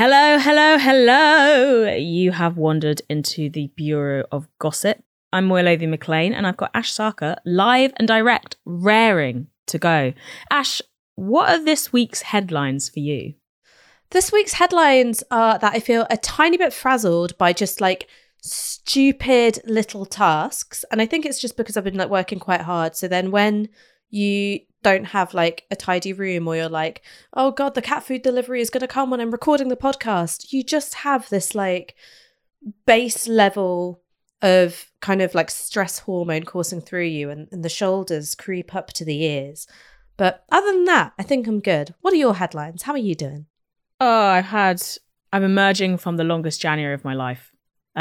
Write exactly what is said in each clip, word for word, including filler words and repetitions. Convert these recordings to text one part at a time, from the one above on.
Hello, hello, hello. You have wandered into the Bureau of Gossip. I'm Moyolovi McLean and I've got Ash Sarkar live and direct, raring to go. Ash, what are this week's headlines for you? This week's headlines are that I feel a tiny bit frazzled by just like stupid little tasks. And I think it's just because I've been like working quite hard. So then when you don't have like a tidy room or you're like, oh God, the cat food delivery is going to come when I'm recording the podcast. You just have this like base level of kind of like stress hormone coursing through you and, and the shoulders creep up to the ears. But other than that, I think I'm good. What are your headlines? How are you doing? Oh, I've had, I'm emerging from the longest January of my life.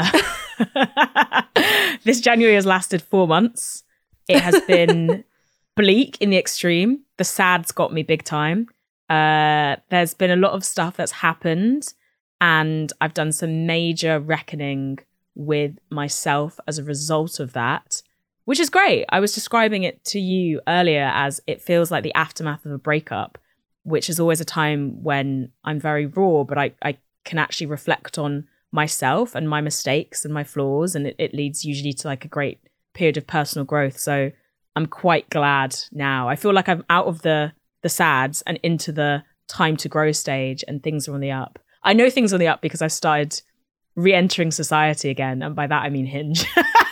This January has lasted four months. It has been bleak in the extreme. The sad's got me big time. Uh, there's been a lot of stuff that's happened and I've done some major reckoning with myself as a result of that, which is great. I was describing it to you earlier as it feels like the aftermath of a breakup, which is always a time when I'm very raw, but I, I can actually reflect on myself and my mistakes and my flaws, and it, it leads usually to like a great period of personal growth. So I'm quite glad now. I feel like I'm out of the the sads and into the time to grow stage and things are on the up. I know things are on the up because I've started re-entering society again. And by that, I mean Hinge.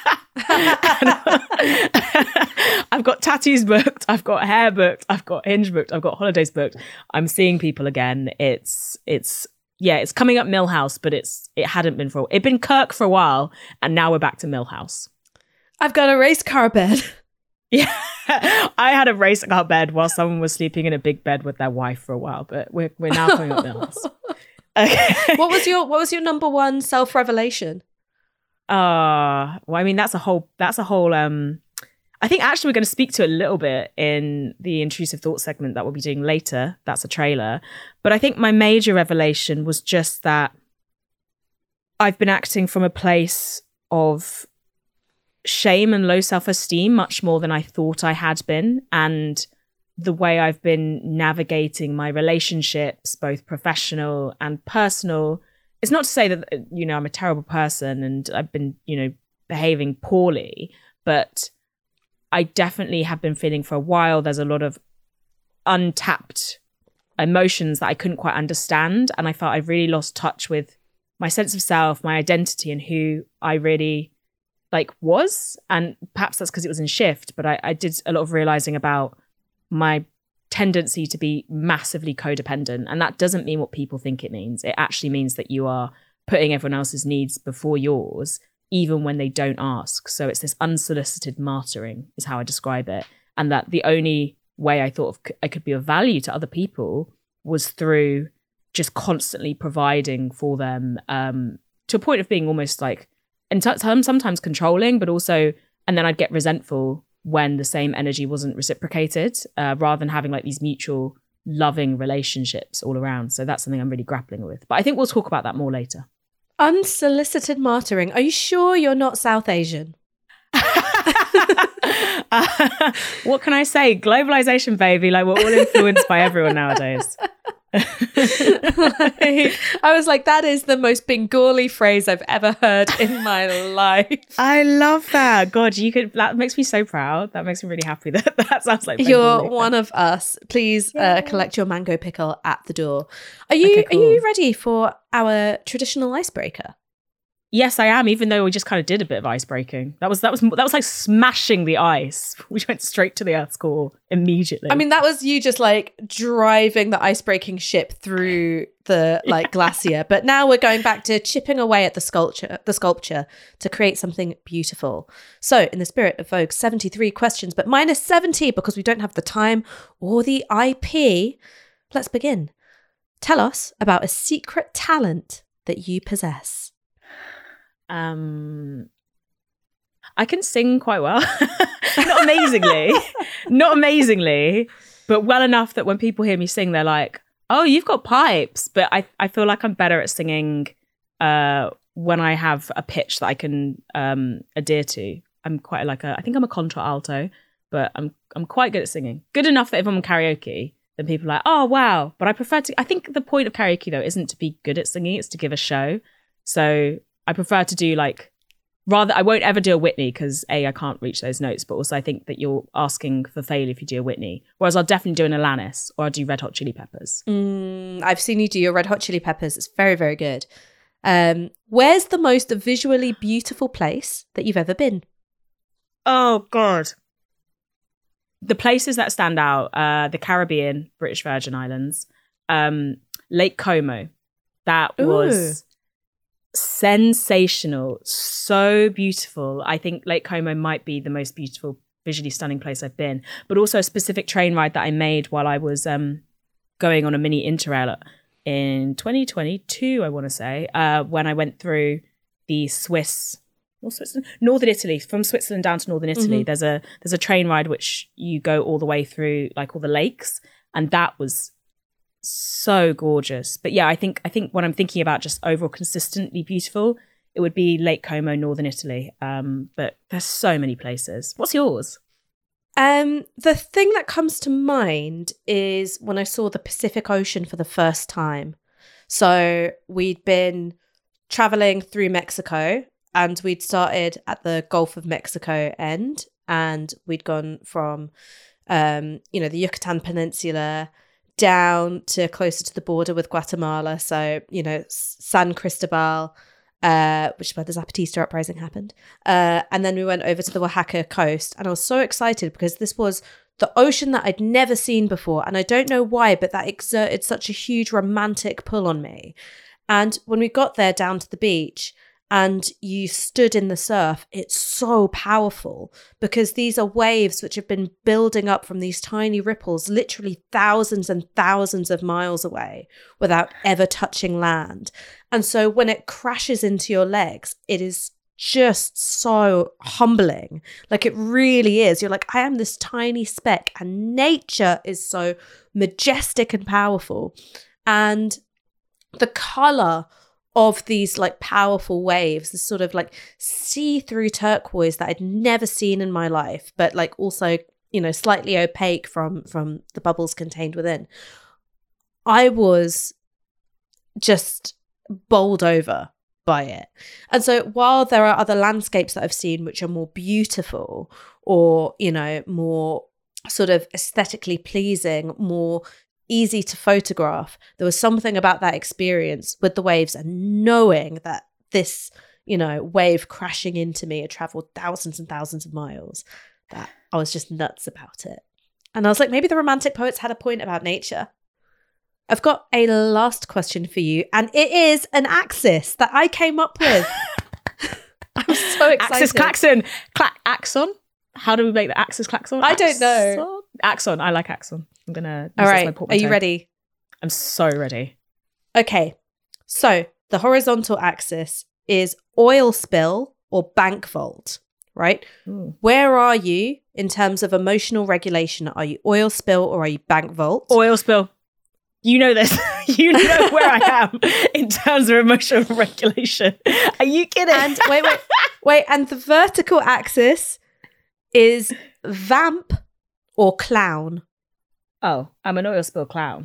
I've got tattoos booked. I've got hair booked. I've got Hinge booked. I've got holidays booked. I'm seeing people again. It's, it's, yeah, it's coming up Millhouse, but it's, it hadn't been for, it'd been Kirk for a while. And now we're back to Millhouse. I've got a race car bed. Yeah, I had a race car bed while someone was sleeping in a big bed with their wife for a while, but we're we're now coming up Millhouse. Okay. What was your what was your number one self-revelation? Uh well, I mean that's a whole that's a whole um I think actually we're going to speak to it a little bit in the intrusive thought segment that we'll be doing later. That's a trailer. But I think my major revelation was just that I've been acting from a place of shame and low self-esteem much more than I thought I had been. And the way I've been navigating my relationships, both professional and personal, it's not to say that, you know, I'm a terrible person and I've been, you know, behaving poorly, but I definitely have been feeling for a while there's a lot of untapped emotions that I couldn't quite understand. And I felt I really lost touch with my sense of self, my identity, and who I really like was. And perhaps that's because it was in shift, but I, I did a lot of realizing about my tendency to be massively codependent. And that doesn't mean what people think it means. It actually means that you are putting everyone else's needs before yours, even when they don't ask. So it's this unsolicited martyring is how I describe it. And that the only way I thought of I could be of value to other people was through just constantly providing for them, um, to a point of being almost like, and t- sometimes controlling, but also, and then I'd get resentful when the same energy wasn't reciprocated, uh, rather than having like these mutual loving relationships all around. So that's something I'm really grappling with. But I think we'll talk about that more later. Unsolicited martyring. Are you sure you're not South Asian? uh, what can I say? Globalization, baby. Like we're all influenced by everyone nowadays. I was like, that is the most Bengali phrase I've ever heard in my life. I love that. God, you could. That makes me so proud. That makes me really happy. That that sounds like Bengali. You're one of us. Please uh, collect your mango pickle at the door. Are you okay, cool. Are you ready for our traditional icebreaker? Yes, I am. Even though we just kind of did a bit of ice breaking. That was that was that was like smashing the ice. We went straight to the Earth's core immediately. I mean, that was you just like driving the ice breaking ship through the like yeah. glacier. But now we're going back to chipping away at the sculpture, the sculpture to create something beautiful. So, in the spirit of Vogue's seventy-three questions, but minus seventy because we don't have the time or the I P. Let's begin. Tell us about a secret talent that you possess. Um, I can sing quite well. Not amazingly, not amazingly, but well enough that when people hear me sing, they're like, oh, you've got pipes. But I, I feel like I'm better at singing uh, when I have a pitch that I can um, adhere to. I'm quite like a, I think I'm a contra alto, but I'm I'm quite good at singing. Good enough that if I'm on karaoke, then people are like, oh, wow. But I prefer to, I think the point of karaoke though isn't to be good at singing, it's to give a show. So I prefer to do like, rather, I won't ever do a Whitney because A, I can't reach those notes, but also I think that you're asking for failure if you do a Whitney. Whereas I'll definitely do an Alanis or I'll do Red Hot Chili Peppers. Mm, I've seen you do your Red Hot Chili Peppers. It's very, very good. Um, where's the most visually beautiful place that you've ever been? Oh, God. The places that stand out, uh, the Caribbean, British Virgin Islands, um, Lake Como. That was... Ooh. Sensational, so beautiful. I think Lake Como might be the most beautiful, visually stunning place I've been, but also a specific train ride that I made while I was um going on a mini interrail in twenty twenty-two, I want to say, uh when I went through the Swiss or Switzerland, Northern Italy, from Switzerland down to Northern Italy. Mm-hmm. There's a there's a train ride which you go all the way through like all the lakes, and that was so gorgeous. But yeah, I think I think when I'm thinking about just overall consistently beautiful, it would be Lake Como, Northern Italy. Um, but there's so many places. What's yours? Um, the thing that comes to mind is when I saw the Pacific Ocean for the first time. So we'd been traveling through Mexico and we'd started at the Gulf of Mexico end, and we'd gone from um, you know, the Yucatan Peninsula down to closer to the border with Guatemala. So, you know, San Cristobal, uh, which is where the Zapatista uprising happened. Uh, and then we went over to the Oaxaca coast. And I was so excited because this was the ocean that I'd never seen before. And I don't know why, but that exerted such a huge romantic pull on me. And when we got there down to the beach and you stood in the surf, it's so powerful because these are waves which have been building up from these tiny ripples, literally thousands and thousands of miles away without ever touching land. And so when it crashes into your legs, it is just so humbling. Like it really is. You're like, I am this tiny speck, and nature is so majestic and powerful. And the color of these like powerful waves, this sort of like see-through turquoise that I'd never seen in my life, but like also, you know, slightly opaque from from the bubbles contained within. I was just bowled over by it. And so while there are other landscapes that I've seen which are more beautiful or, you know, more sort of aesthetically pleasing, more easy to photograph, there was something about that experience with the waves and knowing that this, you know, wave crashing into me had traveled thousands and thousands of miles, that I was just nuts about it. And I was like, maybe the Romantic poets had a point about nature. I've got a last question for you, and it is an axis that I came up with. I'm so excited. Axis klaxon. Cla- axon? How do we make the axis klaxon? I don't know. Axon. I like axon. I'm going to use All right. my portmanteau. Are you ready? I'm so ready. Okay. So the horizontal axis is oil spill or bank vault, right? Ooh. Where are you in terms of emotional regulation? Are you oil spill or are you bank vault? Oil spill. You know this. You know where I am in terms of emotional regulation. Are you kidding? And wait, wait, wait. And the vertical axis is vamp or clown. Oh, I'm an oil spill clown.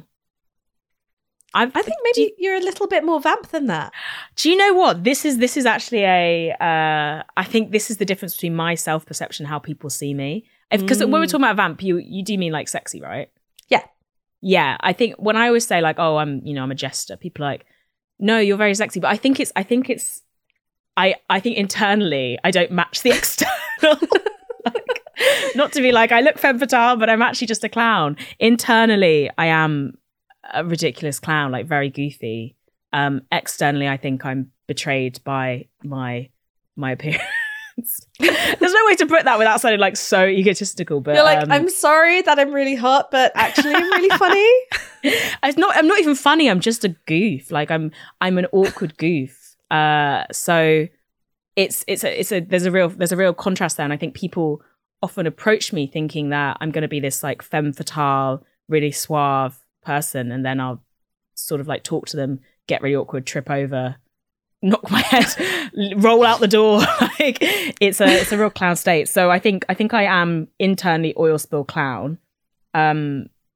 I've, I think maybe you, you're a little bit more vamp than that. Do you know what? This is this is actually a. Uh, I think this is the difference between my self perception, how people see me. Because mm. when we're talking about vamp, you you do mean like sexy, right? Yeah. Yeah, I think when I always say like, oh, I'm, you know, I'm a jester, people are like, no, you're very sexy. But I think it's, I think it's, I, I think internally I don't match the external. Like, not to be like, I look femme fatale, but I'm actually just a clown. Internally, I am a ridiculous clown, like very goofy. Um, externally, I think I'm betrayed by my, my appearance. There's no way to put that without sounding like so egotistical, but you're like, um, I'm sorry that I'm really hot, but actually I'm really funny. I'm not I'm not even funny, I'm just a goof. Like I'm I'm an awkward goof. Uh so it's it's a it's a there's a real there's a real contrast there, and I think people often approach me thinking that I'm gonna be this like femme fatale, really suave person, and then I'll sort of like talk to them, get really awkward, trip over, knock my head, roll out the door. Like it's a it's a real clown state. So I think I think I am internally oil spill clown. Um,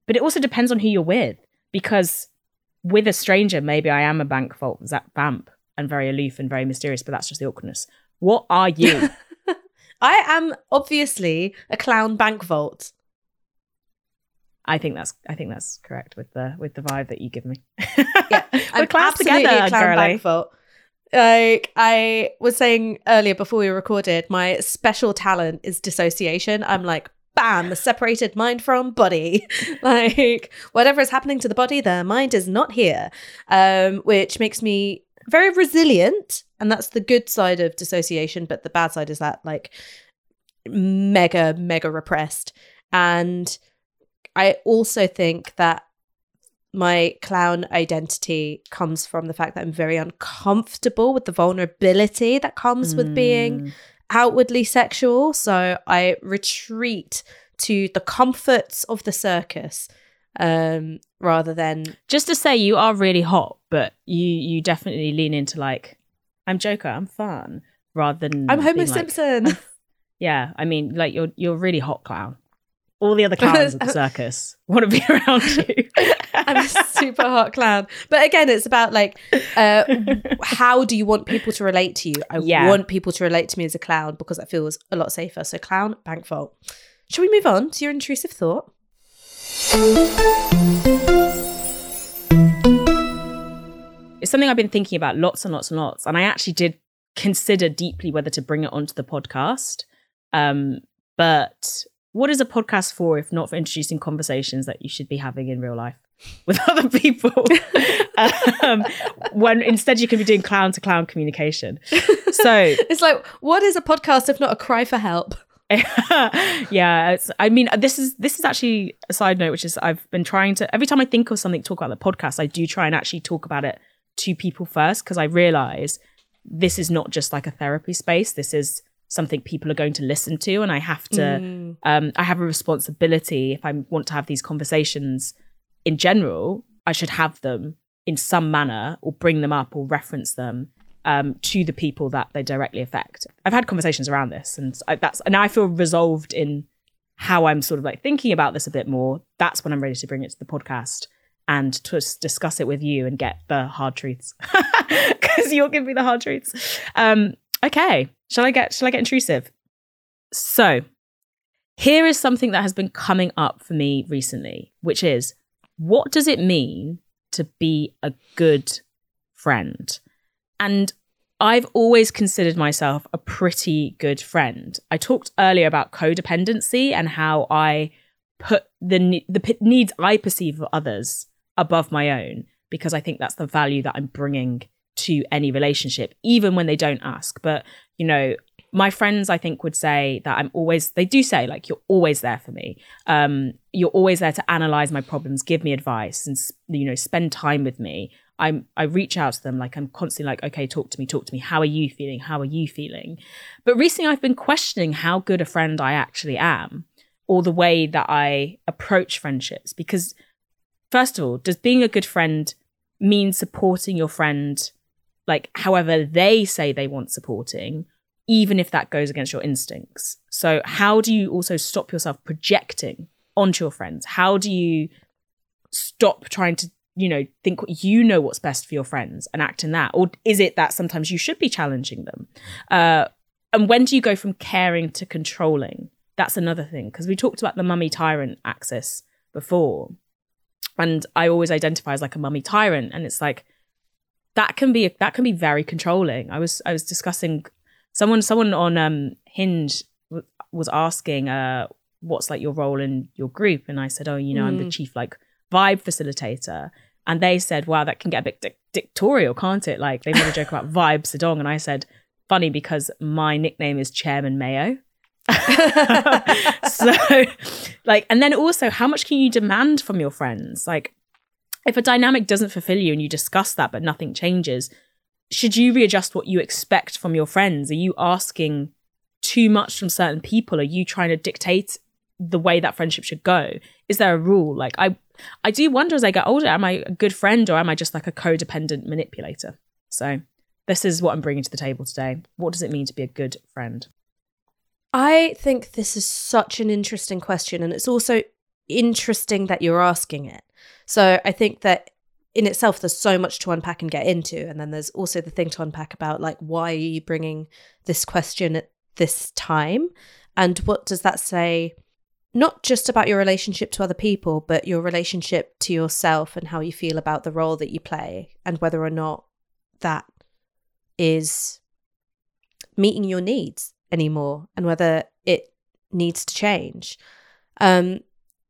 but it also depends on who you're with, because with a stranger, maybe I am a bank vault vamp and very aloof and very mysterious, but that's just the awkwardness. What are you? I am obviously a clown bank vault. I think that's I think that's correct with the with the vibe that you give me. Yeah, I'm absolutely together, a clown girly. bank vault. Like I was saying earlier before we recorded, my special talent is dissociation. I'm like, bam, separated mind from body. Like whatever is happening to the body, the mind is not here, um, which makes me very resilient. And that's the good side of dissociation. But the bad side is that like mega, mega repressed. And I also think that my clown identity comes from the fact that I'm very uncomfortable with the vulnerability that comes mm. with being outwardly sexual. So I retreat to the comforts of the circus um, rather than... Just to say, you are really hot, but you you definitely lean into like, I'm Joker, I'm fun, rather than... I'm Homer like, Simpson. I'm, yeah, I mean, like you're you're a really hot clown. All the other clowns at the circus want to be around you. I'm a super hot clown. But again, it's about like, uh, how do you want people to relate to you? I yeah. want people to relate to me as a clown because that feels a lot safer. So clown, bank vault. Shall we move on to your intrusive thought? It's something I've been thinking about lots and lots and lots. And I actually did consider deeply whether to bring it onto the podcast. Um, but... What is a podcast for if not for introducing conversations that you should be having in real life with other people? um, when instead you could be doing clown to clown communication. So it's like, what is a podcast if not a cry for help? Yeah, it's, I mean, this is this is actually a side note, which is I've been trying to, every time I think of something to talk about the podcast, I do try and actually talk about it to people first, because I realize this is not just like a therapy space. This is something people are going to listen to, and I have to mm. um I have a responsibility. If I want to have these conversations in general, I should have them in some manner or bring them up or reference them um to the people that they directly affect. I've had conversations around this, and I, that's and now I feel resolved in how I'm sort of like thinking about this a bit more. That's when I'm ready to bring it to the podcast and to s- discuss it with you and get the hard truths, because you'll give me the hard truths. um okay Shall I get shall I get intrusive? So, here is something that has been coming up for me recently, which is, what does it mean to be a good friend? And I've always considered myself a pretty good friend. I talked earlier about codependency and how I put the the needs I perceive of others above my own, because I think that's the value that I'm bringing to any relationship, even when they don't ask. But, you know, my friends, I think, would say that I'm always, they do say, like, you're always there for me. Um, you're always there to analyze my problems, give me advice, and, you know, spend time with me. I'm, I reach out to them, like, I'm constantly like, okay, talk to me, talk to me. How are you feeling? How are you feeling? But recently I've been questioning how good a friend I actually am, or the way that I approach friendships. Because, first of all, does being a good friend mean supporting your friend like however they say they want supporting, even if that goes against your instincts? So how do you also stop yourself projecting onto your friends? How do you stop trying to, you know, think you know what's best for your friends and act in that? Or is it that sometimes you should be challenging them? Uh, and when do you go from caring to controlling? That's another thing, because we talked about the mummy tyrant axis before. And I always identify as like a mummy tyrant. And it's like, that can be that can be very controlling. I was I was discussing someone someone on um, Hinge w- was asking uh, what's like your role in your group, and I said, oh, you know, mm. I'm the chief like vibe facilitator, and they said, wow, that can get a bit dic- dictatorial, can't it? Like they made a joke about Vibe Sedong, and I said, funny because my nickname is Chairman Mayo. So like, and then also, how much can you demand from your friends? Like, if a dynamic doesn't fulfill you and you discuss that but nothing changes, should you readjust what you expect from your friends? Are you asking too much from certain people? Are you trying to dictate the way that friendship should go? Is there a rule? Like, I I do wonder as I get older, am I a good friend or am I just like a codependent manipulator? So this is what I'm bringing to the table today. What does it mean to be a good friend? I think this is such an interesting question, and it's also interesting that you're asking it. So I think that in itself, there's so much to unpack and get into. And then there's also the thing to unpack about, like, why are you bringing this question at this time? And what does that say, not just about your relationship to other people, but your relationship to yourself and how you feel about the role that you play, and whether or not that is meeting your needs anymore, and whether it needs to change. Um,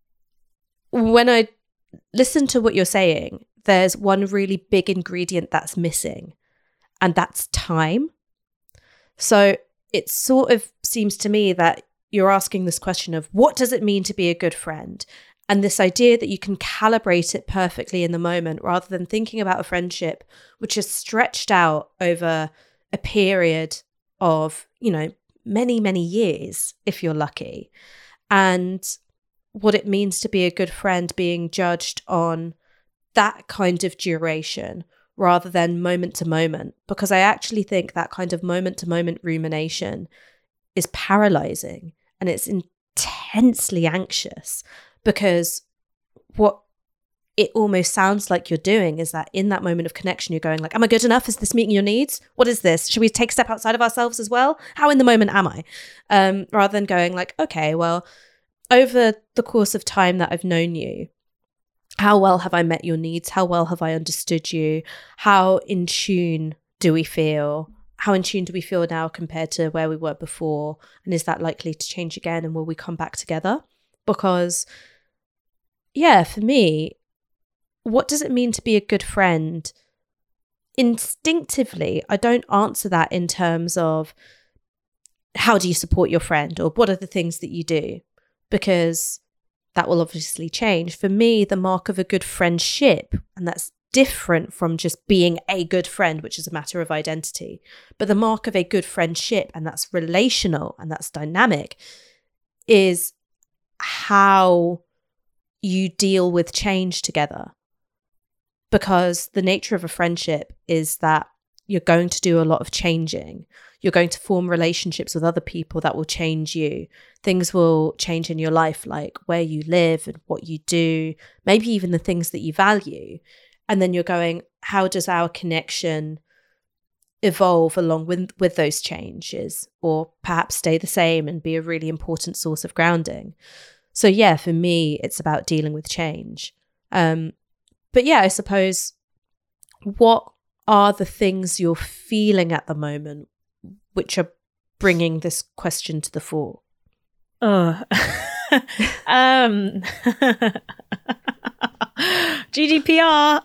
when I listen to what you're saying, there's one really big ingredient that's missing, and that's time. So it sort of seems to me that you're asking this question of, what does it mean to be a good friend? And this idea that you can calibrate it perfectly in the moment, rather than thinking about a friendship which is stretched out over a period of, you know, many, many years, if you're lucky. And what it means to be a good friend being judged on that kind of duration rather than moment to moment. Because I actually think that kind of moment to moment rumination is paralyzing, and it's intensely anxious, because what it almost sounds like you're doing is that in that moment of connection, you're going like, am I good enough? Is this meeting your needs? What is this? Should we take a step outside of ourselves as well? How in the moment am I? Um, rather than going like, okay, well, over the course of time that I've known you, how well have I met your needs? How well have I understood you? How in tune do we feel? How in tune do we feel now compared to where we were before? And is that likely to change again? And will we come back together? Because, yeah, for me, what does it mean to be a good friend? Instinctively, I don't answer that in terms of how do you support your friend or what are the things that you do, because that will obviously change. For me, the mark of a good friendship, and that's different from just being a good friend, which is a matter of identity, but the mark of a good friendship, and that's relational and that's dynamic, is how you deal with change together. Because the nature of a friendship is that you're going to do a lot of changing. You're going to form relationships with other people that will change you. Things will change in your life, like where you live and what you do, maybe even the things that you value. And then you're going, how does our connection evolve along with, with those changes, or perhaps stay the same and be a really important source of grounding? So yeah, for me, it's about dealing with change. Um, but yeah, I suppose, what are the things you're feeling at the moment which are bringing this question to the fore? Oh, um, G D P R.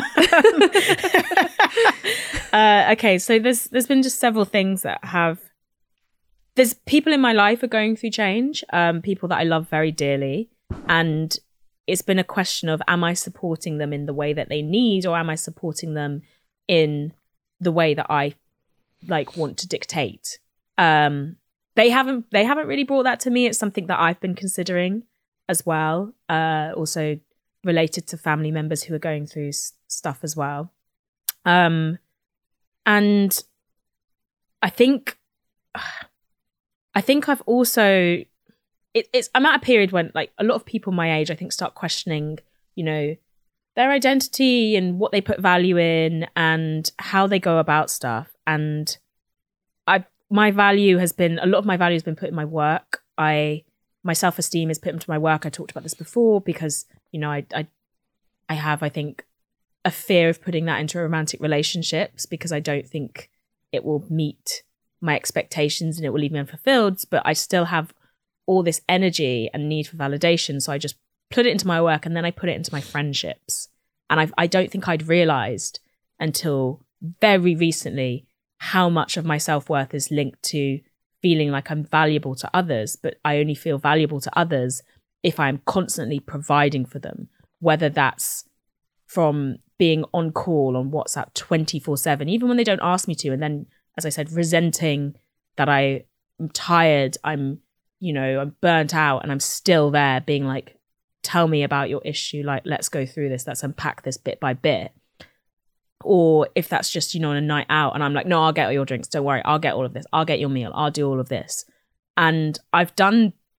uh, okay, so there's there's been just several things that have. There's people in my life are going through change. Um, people that I love very dearly, and it's been a question of, am I supporting them in the way that they need, or am I supporting them in the way that I like want to dictate? Um, they haven't they haven't really brought that to me. It's something that I've been considering as well. Uh, also related to family members who are going through s- stuff as well. Um, and I think, I think I've also, it, it's, I'm at a period when like a lot of people my age, I think, start questioning, you know, their identity and what they put value in and how they go about stuff. And I, my value has been, a lot of my value has been put in my work. I, my self-esteem is put into my work. I talked about this before because, you know, I, I, I have, I think, a fear of putting that into romantic relationships because I don't think it will meet my expectations and it will leave me unfulfilled. But I still have all this energy and need for validation. So I just put it into my work and then I put it into my friendships. And I've, I don't think I'd realized until very recently how much of my self-worth is linked to feeling like I'm valuable to others, but I only feel valuable to others if I'm constantly providing for them, whether that's from being on call on WhatsApp twenty-four seven, even when they don't ask me to. And then, as I said, resenting that I am tired, I'm, you know, I'm burnt out and I'm still there being like, tell me about your issue. Like, let's go through this. Let's unpack this bit by bit. Or if that's just, you know, on a night out and I'm like, no, I'll get all your drinks. Don't worry. I'll get all of this. I'll get your meal. I'll do all of this. And I've done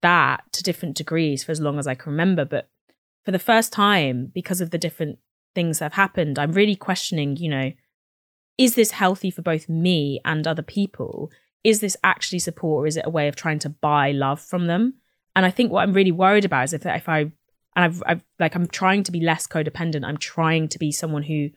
that to different degrees for as long as I can remember. But for the first time, because of the different things that have happened, I'm really questioning, you know, is this healthy for both me and other people? Is this actually support, or is it a way of trying to buy love from them? And I think what I'm really worried about is if, if I, and I've, I've like, I'm trying to be less codependent. I'm trying to be someone who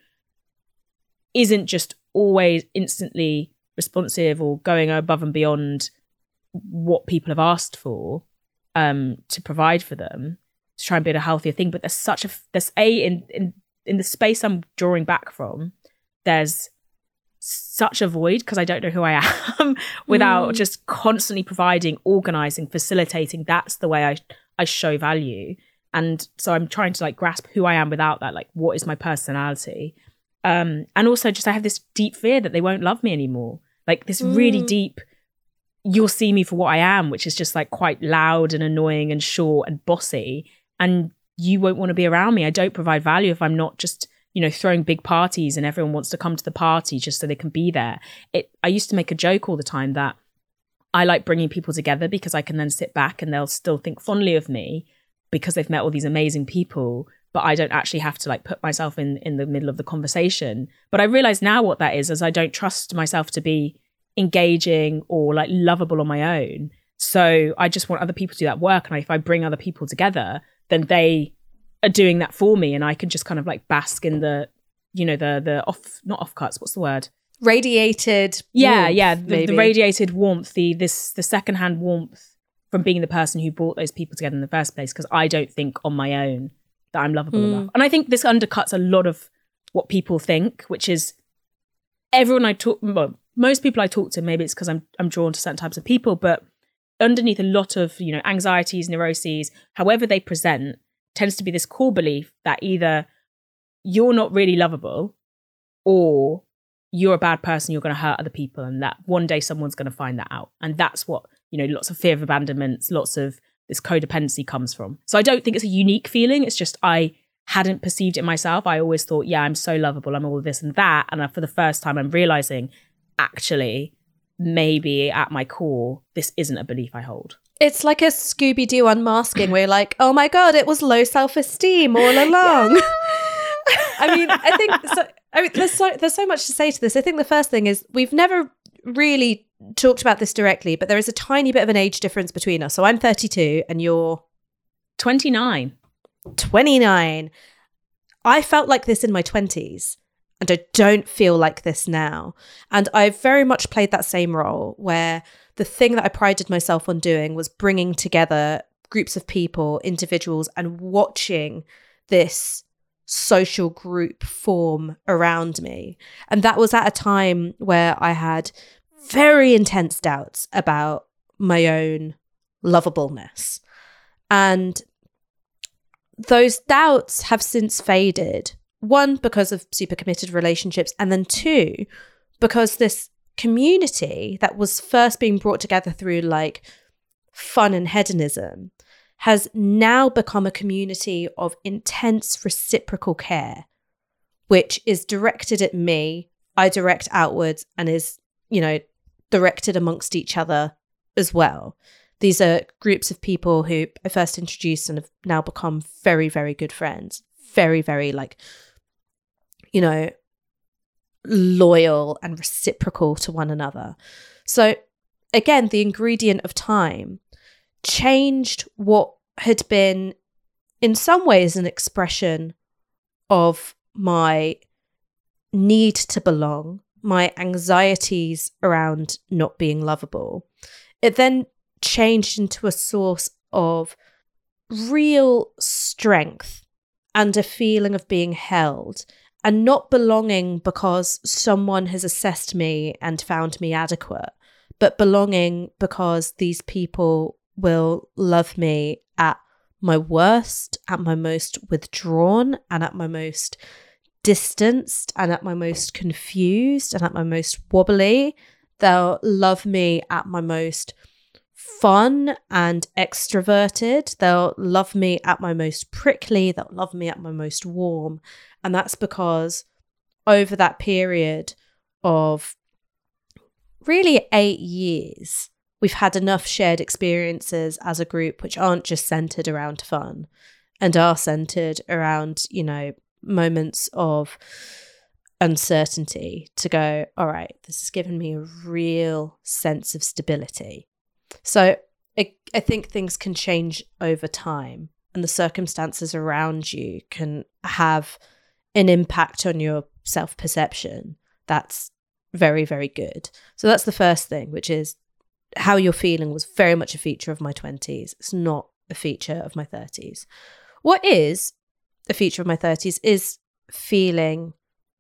isn't just always instantly responsive or going above and beyond what people have asked for um, to provide for them, to try and build a healthier thing. But there's such a, there's a, in, in, in the space I'm drawing back from, there's such a void because I don't know who I am without mm. just constantly providing, organizing, facilitating. That's the way I, I show value. And so I'm trying to like grasp who I am without that. Like, what is my personality? Um, and also just I have this deep fear that they won't love me anymore. Like this mm. really deep, you'll see me for what I am, which is just like quite loud and annoying and short and bossy. And you won't want to be around me. I don't provide value if I'm not just, you know, throwing big parties and everyone wants to come to the party just so they can be there. It. I used to make a joke all the time that I like bringing people together because I can then sit back and they'll still think fondly of me because they've met all these amazing people, but I don't actually have to like put myself in, in the middle of the conversation. But I realize now what that is, is I don't trust myself to be engaging or like lovable on my own. So I just want other people to do that work. And if I bring other people together, then they are doing that for me. And I can just kind of like bask in the, you know, the, the off, not off cuts. What's the word? Radiated. Yeah. Warmth, yeah. The, the radiated warmth, the, this, the secondhand warmth from being the person who brought those people together in the first place. Cause I don't think on my own that I'm lovable Mm. enough. And I think this undercuts a lot of what people think, which is everyone I talk, well, most people I talk to, maybe it's because I'm I'm drawn to certain types of people, but underneath a lot of, you know, anxieties, neuroses, however they present, tends to be this core belief that either you're not really lovable or you're a bad person, you're going to hurt other people, and that one day someone's going to find that out. And that's what, you know, lots of fear of abandonments, lots of this codependency comes from. So I don't think it's a unique feeling. It's just I hadn't perceived it myself. I always thought, yeah, I'm so lovable, I'm all this and that. And for the first time, I'm realizing, actually, maybe at my core, this isn't a belief I hold. It's like a Scooby-Doo unmasking where you're like, oh my God, it was low self-esteem all along. I mean, I think, so, I mean, there's so, there's so much to say to this. I think the first thing is we've never really talked about this directly, but there is a tiny bit of an age difference between us. So I'm thirty-two and you're twenty-nine. twenty-nine. I felt like this in my twenties. And I don't feel like this now. And I've very much played that same role where the thing that I prided myself on doing was bringing together groups of people, individuals, and watching this social group form around me. And that was at a time where I had very intense doubts about my own lovableness. And those doubts have since faded. One, because of super committed relationships, and then two, because this community that was first being brought together through like fun and hedonism has now become a community of intense reciprocal care, which is directed at me, I direct outwards, and is, you know, directed amongst each other as well. These are groups of people who I first introduced and have now become very, very good friends. Very, very like, you know, loyal and reciprocal to one another. So again, the ingredient of time changed what had been in some ways an expression of my need to belong, my anxieties around not being lovable. It then changed into a source of real strength and a feeling of being held and not belonging because someone has assessed me and found me adequate, but belonging because these people will love me at my worst, at my most withdrawn, and at my most distanced, and at my most confused, and at my most wobbly. They'll love me at my most fun and extroverted. They'll love me at my most prickly. They'll love me at my most warm. And that's because over that period of really eight years, we've had enough shared experiences as a group which aren't just centered around fun and are centered around, you know, moments of uncertainty to go, all right, this has given me a real sense of stability. So I, I think things can change over time, and the circumstances around you can have an impact on your self-perception that's very, very good. So that's the first thing, which is how you're feeling was very much a feature of my twenties. It's not a feature of my thirties. What is a feature of my thirties is feeling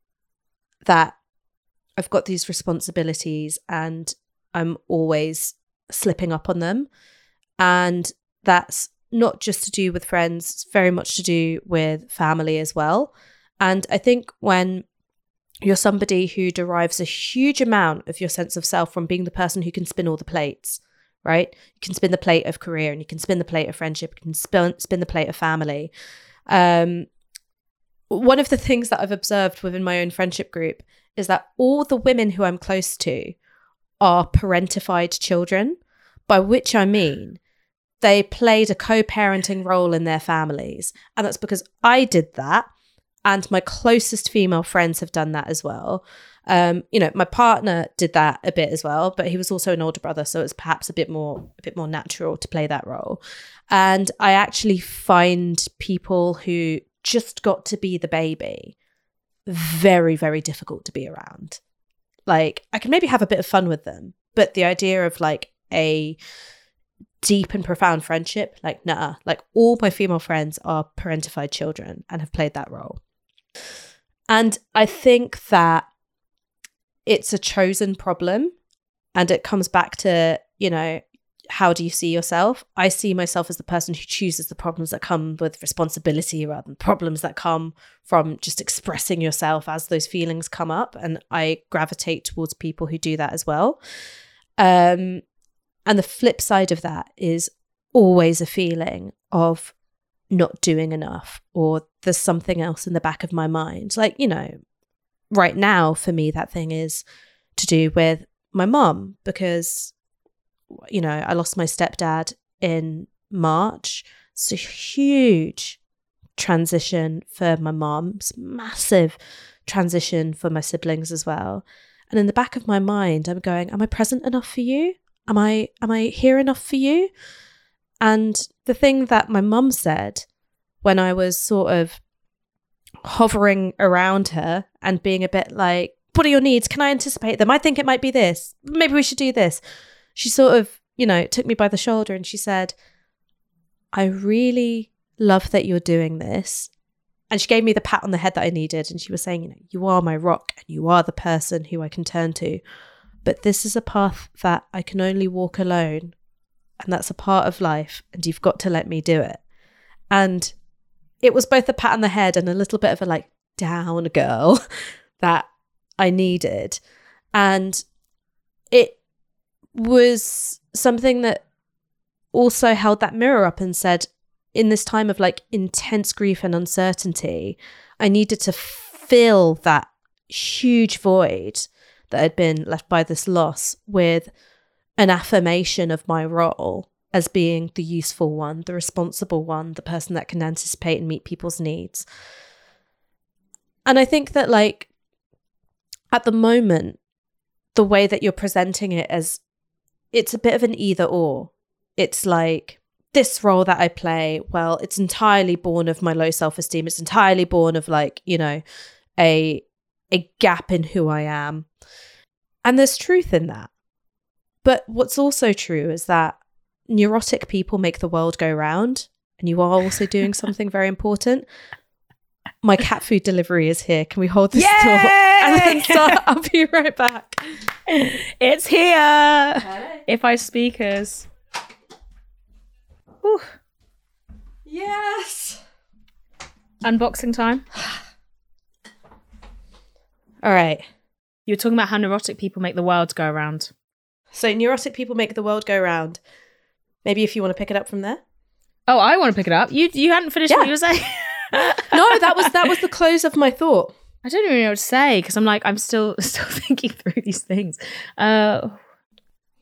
that I've got these responsibilities and I'm always slipping up on them. And that's not just to do with friends, it's very much to do with family as well. And I think when you're somebody who derives a huge amount of your sense of self from being the person who can spin all the plates, right? You can spin the plate of career and you can spin the plate of friendship, you can spin, spin the plate of family. Um, one of the things that I've observed within my own friendship group is that all the women who I'm close to are parentified children, by which I mean they played a co-parenting role in their families. And that's because I did that. And my closest female friends have done that as well. Um, you know, my partner did that a bit as well, but he was also an older brother, so it's perhaps a bit more a bit more natural to play that role. And I actually find people who just got to be the baby very, very difficult to be around. Like, I can maybe have a bit of fun with them, but the idea of like a deep and profound friendship, like, nah, like all my female friends are parentified children and have played that role. And I think that it's a chosen problem, and it comes back to, you know, how do you see yourself? I see myself as the person who chooses the problems that come with responsibility rather than problems that come from just expressing yourself as those feelings come up. And I gravitate towards people who do that as well. Um, and the flip side of that is always a feeling of not doing enough, or there's something else in the back of my mind. Like, you know, right now for me, that thing is to do with my mum, because, you know, I lost my stepdad in March. It's a huge transition for my mum. It's a massive transition for my siblings as well. And in the back of my mind, I'm going, am I present enough for you? Am I, am I here enough for you? And the thing that my mum said when I was sort of hovering around her and being a bit like, what are your needs? Can I anticipate them? I think it might be this. Maybe we should do this. She sort of, you know, took me by the shoulder and she said, I really love that you're doing this. And she gave me the pat on the head that I needed. And she was saying, you know, you are my rock and you are the person who I can turn to. But this is a path that I can only walk alone. And that's a part of life. And you've got to let me do it. And it was both a pat on the head and a little bit of a like down girl that I needed. And it was something that also held that mirror up and said, in this time of like intense grief and uncertainty, I needed to fill that huge void that had been left by this loss with an affirmation of my role as being the useful one, the responsible one, the person that can anticipate and meet people's needs. And I think that like at the moment, the way that you're presenting it as, it's a bit of an either or. It's like, this role that I play, well, it's entirely born of my low self-esteem. It's entirely born of like, you know, a a gap in who I am. And there's truth in that. But what's also true is that neurotic people make the world go round, and you are also doing something very important. My cat food delivery is here. Can we hold this Yay! door and then start? I'll be right back. It's here. Hello. If I speakers. Whew. Yes. Unboxing time. All right. You were talking about how neurotic people make the world go around. So neurotic people make the world go round. Maybe if you want to pick it up from there. Oh, I want to pick it up. You you hadn't finished Yeah. what you were saying. No, that was that was the close of my thought. I don't even know what to say because I'm like I'm still still thinking through these things. Uh,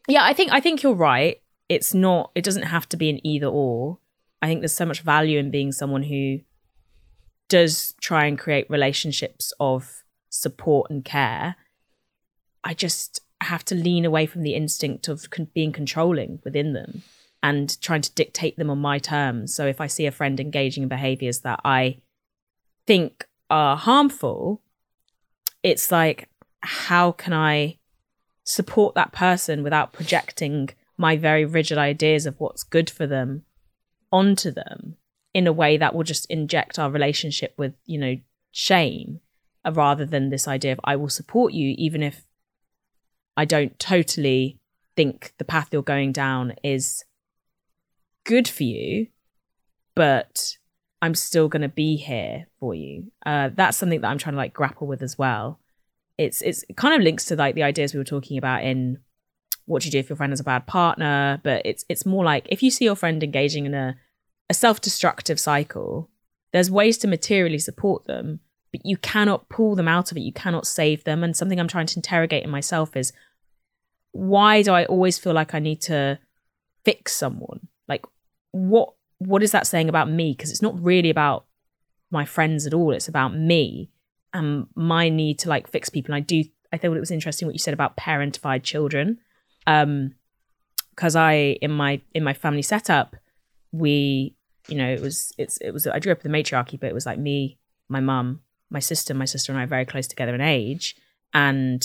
Yeah, I think I think you're right. It's not, it doesn't have to be an either or. I think there's so much value in being someone who does try and create relationships of support and care. I just have to lean away from the instinct of con- being controlling within them and trying to dictate them on my terms. So if I see a friend engaging in behaviors that I think are harmful, it's like, how can I support that person without projecting my very rigid ideas of what's good for them onto them in a way that will just inject our relationship with, you know, shame, uh, rather than this idea of I will support you even if I don't totally think the path you're going down is good for you, but I'm still going to be here for you. Uh, that's something that I'm trying to like grapple with as well. It's it's it kind of links to like the ideas we were talking about in what do you do if your friend is a bad partner, but it's it's more like if you see your friend engaging in a, a self-destructive cycle, there's ways to materially support them, but you cannot pull them out of it. You cannot save them. And something I'm trying to interrogate in myself is, why do I always feel like I need to fix someone? Like, what what is that saying about me? Because it's not really about my friends at all. It's about me and my need to like fix people. And I do, I thought it was interesting what you said about parentified children. Um, because I, in my, in my family setup, we, you know, it was, it's, it was, I grew up in the matriarchy, but it was like me, my mum, my sister, my sister and I are very close together in age. And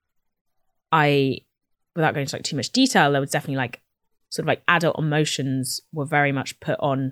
I, without going into like too much detail, there was definitely like sort of like adult emotions were very much put on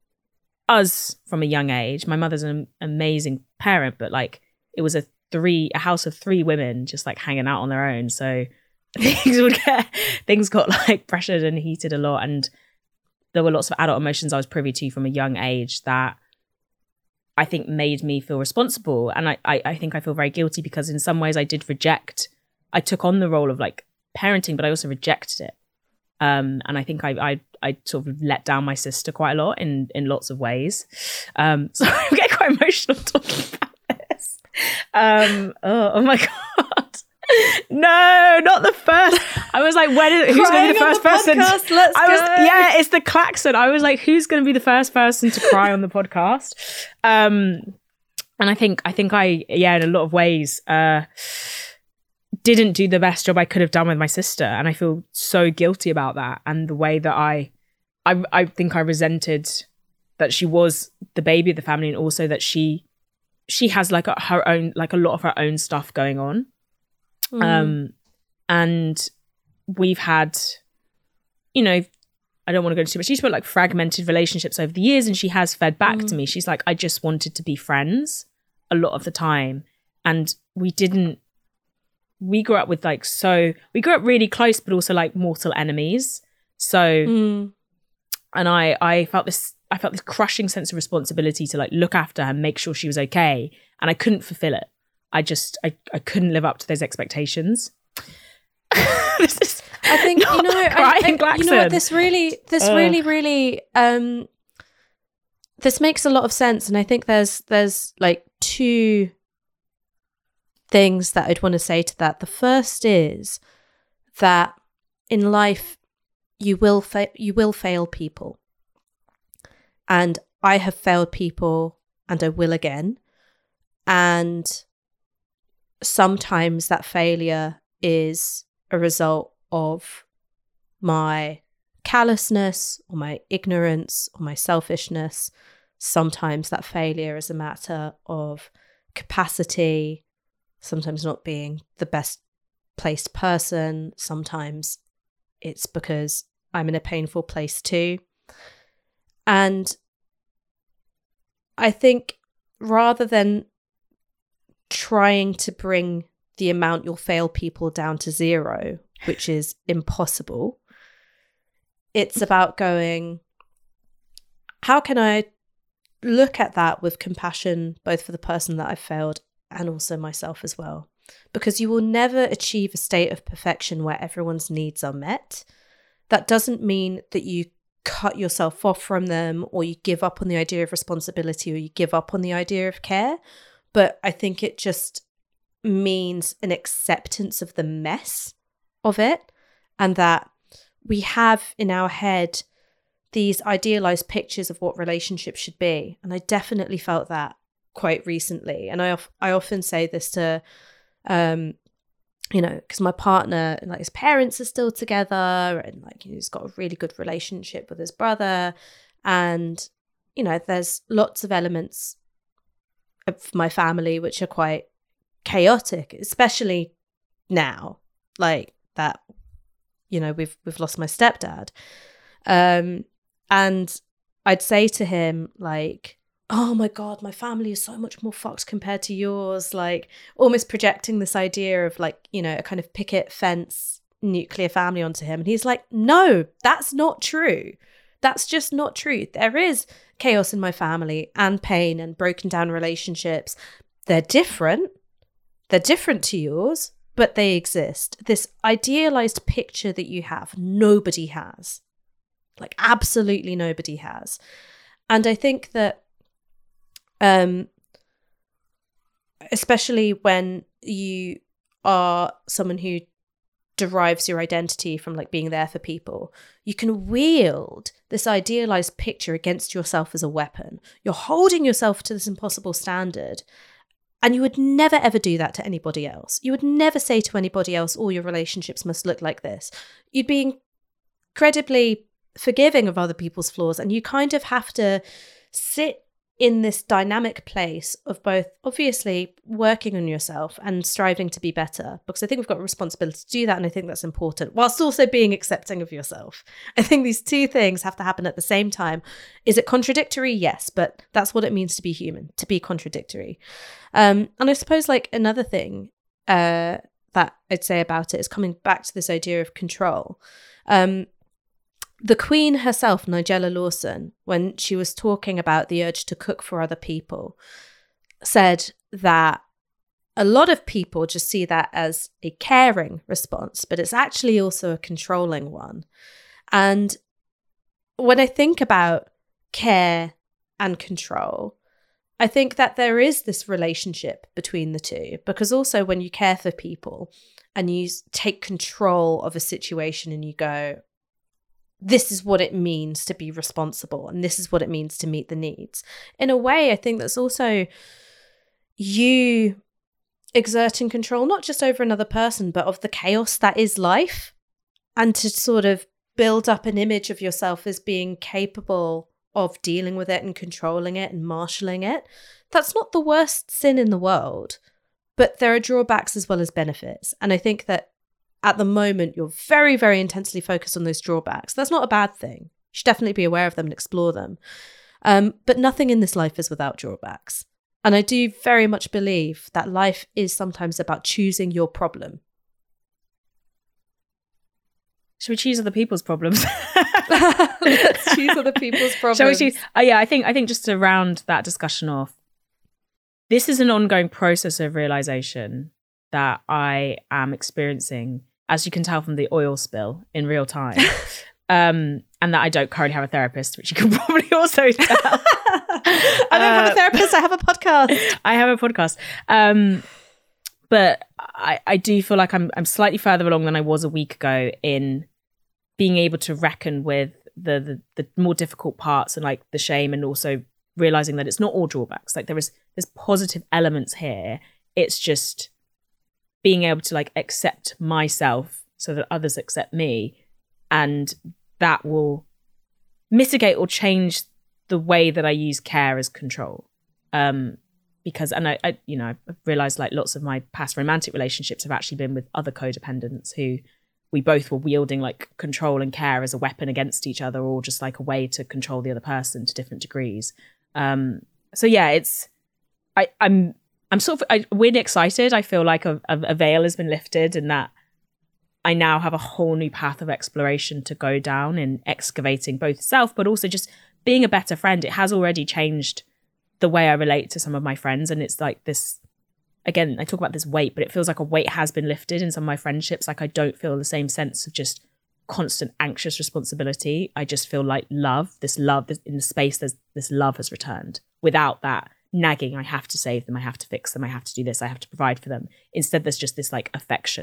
us from a young age. My mother's an amazing parent, but like it was a three, a house of three women just like hanging out on their own. So things would get, things got like pressured and heated a lot. And there were lots of adult emotions I was privy to from a young age that I think made me feel responsible. And I, I, I think I feel very guilty because in some ways I did reject, I took on the role of like parenting, but I also rejected it. Um, and I think I, I I sort of let down my sister quite a lot in, in lots of ways. Um, so I'm getting quite emotional talking about this. Um, oh, oh my God. No, not the first. I was like, when is, who's going to be the first the person? Podcast, let's I was, go. yeah, it's the klaxon. I was like, who's going to be the first person to cry on the podcast? Um, and I think, I think I, yeah, in a lot of ways, uh, didn't do the best job I could have done with my sister. And I feel so guilty about that. And the way that I, I, I think I resented that she was the baby of the family, and also that she, she has like a, her own, like a lot of her own stuff going on. Mm. Um, and we've had, you know, I don't want to go into too much detail, but like fragmented relationships over the years. And she has fed back mm. to me. She's like, I just wanted to be friends a lot of the time. And we didn't, we grew up with like, so we grew up really close, but also like mortal enemies. So, mm. and I, I felt this, I felt this crushing sense of responsibility to like look after her and make sure she was okay. And I couldn't fulfill it. I just, I, I couldn't live up to those expectations. This is I think, you know, I think, you know what, this really, this uh. really, really, um, this makes a lot of sense. And I think there's, there's like two things that I'd want to say to that. The first is that in life, you will fa- you will fail people. And I have failed people and I will again. And sometimes that failure is a result of my callousness or my ignorance or my selfishness. Sometimes that failure is a matter of capacity, sometimes not being the best placed person. Sometimes it's because I'm in a painful place too. And I think rather than trying to bring the amount you'll fail people down to zero, which is impossible, it's about going, how can I look at that with compassion, both for the person that I've failed and also myself as well? Because you will never achieve a state of perfection where everyone's needs are met. That doesn't mean that you cut yourself off from them, or you give up on the idea of responsibility, or you give up on the idea of care. But I think it just means an acceptance of the mess of it, and that we have in our head these idealized pictures of what relationships should be. And I definitely felt that quite recently. And I, of, I often say this to, um, you know, because my partner, like his parents are still together, and like he's got a really good relationship with his brother. And, you know, there's lots of elements of my family which are quite chaotic, especially now, like that, you know, we've we've lost my stepdad. Um, and I'd say to him, like, oh my God, my family is so much more fucked compared to yours, like almost projecting this idea of like, you know, a kind of picket fence nuclear family onto him. And he's like, no, that's not true. That's just not true. There is chaos in my family and pain and broken down relationships. They're different. They're different to yours, but they exist. This idealized picture that you have, nobody has. Like absolutely nobody has. And I think that um, especially when you are someone who derives your identity from like being there for people, you can wield this idealized picture against yourself as a weapon. You're holding yourself to this impossible standard, and you would never ever do that to anybody else. You would never say to anybody else, all your relationships must look like this. You'd be incredibly forgiving of other people's flaws, and you kind of have to sit in this dynamic place of both obviously working on yourself and striving to be better, because I think we've got a responsibility to do that, and I think that's important, whilst also being accepting of yourself. I think these two things have to happen at the same time. Is it contradictory? Yes, but that's what it means to be human, to be contradictory. Um, and I suppose like another thing uh, that I'd say about it is coming back to this idea of control. Um, The Queen herself, Nigella Lawson, when she was talking about the urge to cook for other people, said that a lot of people just see that as a caring response, but it's actually also a controlling one. And when I think about care and control, I think that there is this relationship between the two, because also when you care for people and you take control of a situation and you go, this is what it means to be responsible, and this is what it means to meet the needs. In a way, I think that's also you exerting control, not just over another person, but of the chaos that is life, and to sort of build up an image of yourself as being capable of dealing with it and controlling it and marshalling it. That's not the worst sin in the world, but there are drawbacks as well as benefits. And I think that at the moment, you're very, very intensely focused on those drawbacks. That's not a bad thing. You should definitely be aware of them and explore them. Um, but nothing in this life is without drawbacks. And I do very much believe that life is sometimes about choosing your problem. Should we choose other people's problems? Let's choose other people's problems. Shall we choose? Uh, yeah, I think I think just to round that discussion off, this is an ongoing process of realization that I am experiencing, as you can tell from the oil spill, in real time. um, and that I don't currently have a therapist, which you can probably also tell. I don't uh, have a therapist, I have a podcast. I have a podcast. Um, but I, I do feel like I'm I'm slightly further along than I was a week ago in being able to reckon with the, the the more difficult parts and like the shame, and also realizing that it's not all drawbacks. Like there is there's positive elements here. It's just being able to like accept myself so that others accept me, and that will mitigate or change the way that I use care as control. Um, because, and I, I, you know, I've realized like lots of my past romantic relationships have actually been with other codependents who we both were wielding like control and care as a weapon against each other, or just like a way to control the other person to different degrees. Um, so yeah, it's, I, I'm, I'm sort of I, weirdly excited. I feel like a, a, a veil has been lifted, and that I now have a whole new path of exploration to go down in excavating both self, but also just being a better friend. It has already changed the way I relate to some of my friends. And it's like this, again, I talk about this weight, but it feels like a weight has been lifted in some of my friendships. Like I don't feel the same sense of just constant anxious responsibility. I just feel like love, this love in the space, there's this love has returned without that nagging, I have to save them, I have to fix them, I have to do this, I have to provide for them. Instead, there's just this like affection.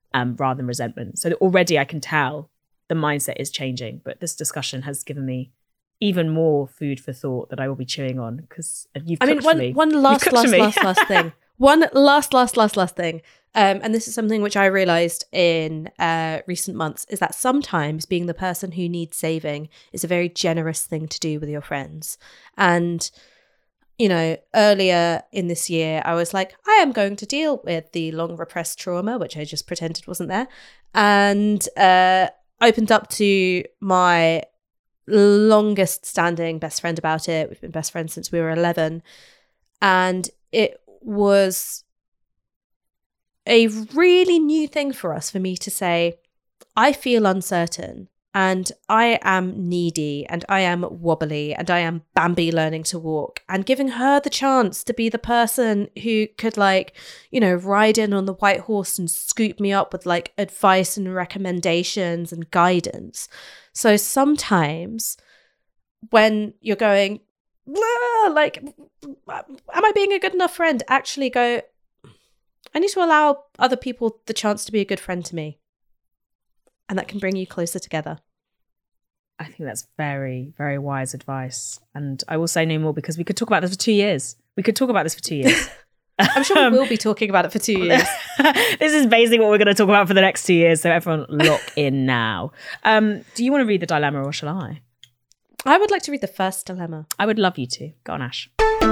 um, rather than resentment. So already I can tell the mindset is changing, but this discussion has given me even more food for thought that I will be chewing on, because you've I mean, cooked one, for me. one last, You've cooked last, for me. last, last thing. One last, last, last, last thing. Um, and this is something which I realized in uh, recent months, is that sometimes being the person who needs saving is a very generous thing to do with your friends. And, you know, earlier in this year, I was like, I am going to deal with the long repressed trauma, which I just pretended wasn't there, and uh, opened up to my longest standing best friend about it. We've been best friends since we were eleven. And it was a really new thing for us, for me to say, I feel uncertain and I am needy and I am wobbly and I am Bambi learning to walk, and giving her the chance to be the person who could, like, you know, ride in on the white horse and scoop me up with like advice and recommendations and guidance. So sometimes when you're going, like, am I being a good enough friend? Actually go, I need to allow other people the chance to be a good friend to me. And that can bring you closer together. I think that's very, very wise advice. And I will say no more, because we could talk about this for two years. We could talk about this for two years. I'm sure we will be talking about it for two years. This is basically what we're going to talk about for the next two years. So everyone lock in now. Um, do you want to read the dilemma, or shall I? I would like to read the first dilemma. I would love you to. Go on, Ash.